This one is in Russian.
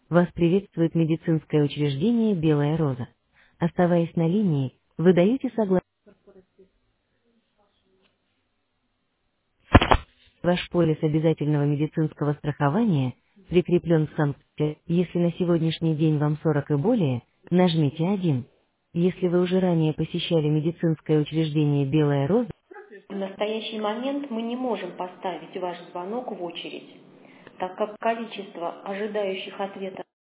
Вас приветствует медицинское учреждение «Белая роза». Оставаясь на линии, вы даете согласие. Ваш полис обязательного медицинского страхования прикреплен в санкте. Если на сегодняшний день вам 40 и более, нажмите 1. Если вы уже ранее посещали медицинское учреждение «Белая роза», в настоящий момент мы не можем поставить ваш звонок в очередь, так как количество ожидающих ответа